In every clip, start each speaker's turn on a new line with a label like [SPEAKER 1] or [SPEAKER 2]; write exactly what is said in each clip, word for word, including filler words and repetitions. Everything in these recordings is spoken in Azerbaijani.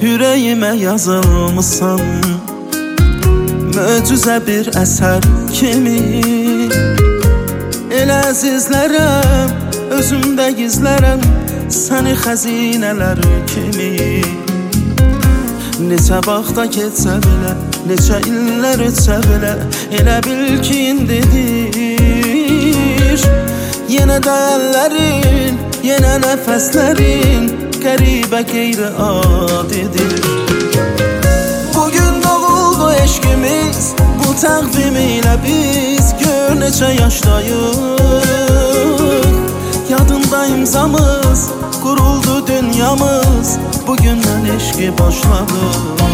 [SPEAKER 1] Ürəyimə yazılmışsan möcüzə bir əsər kimi. Elə əzizlərəm, özümdə gizlərəm səni xəzinələr kimi. Neçə vaxta keçsə belə, neçə illər ötsə belə, elə bil ki indidir. Yenə də əllərin, yenə nəfəslərin qəribə qeyri-adidir. Bugün doğuldu eşqimiz, bu təqvim ilə biz gör neçə yaşdayıq. Yadında imzamız, quruldu dünyamız, bugündən eşqi başladı.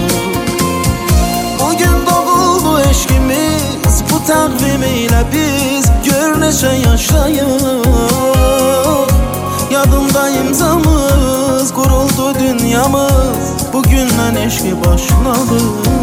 [SPEAKER 1] Bugün doğuldu eşqimiz, bu təqvim ilə biz gör neçə yaşdayıq. Yadında imzamız, quruldu dünyamız, bugündən eşqi başladı.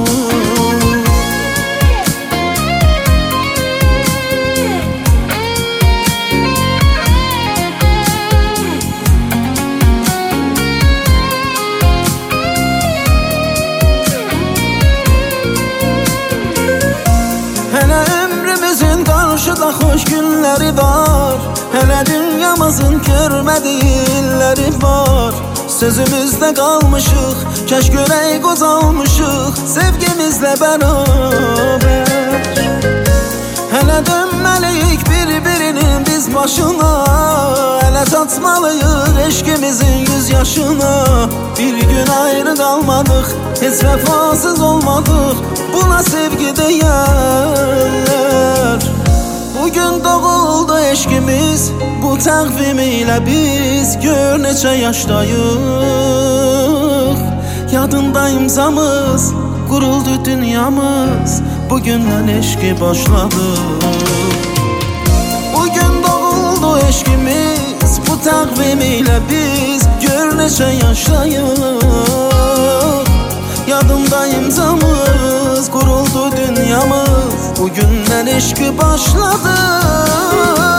[SPEAKER 1] Hələ ömrümüzün qarşıda xoş günləri var, hələ dünyamızın görmədiyi illəri var. Sözümüzdə qalmışıq, kəş görək qozalmışıq sevgimizlə bərabər. Hələ dönməliyik bir-birinin biz başına, hələ çatmalıyıq eşqimizin yüz yaşına. Bir gün ayrı qalmadıq, heç vəfasız olmadıq, buna sevgi deyərlər. Bugün doğuldu eşqimiz, bu təqvim ilə biz gör neçə yaşdayıq. Yadında imzamız, quruldu dünyamız, bugündən eşqi başladı. Bugün doğuldu eşqimiz, bu təqvim ilə biz gör neçə yaşdayıq. Yadımda imzamız, quruldu dünyamız, bugündən eşqi başladı.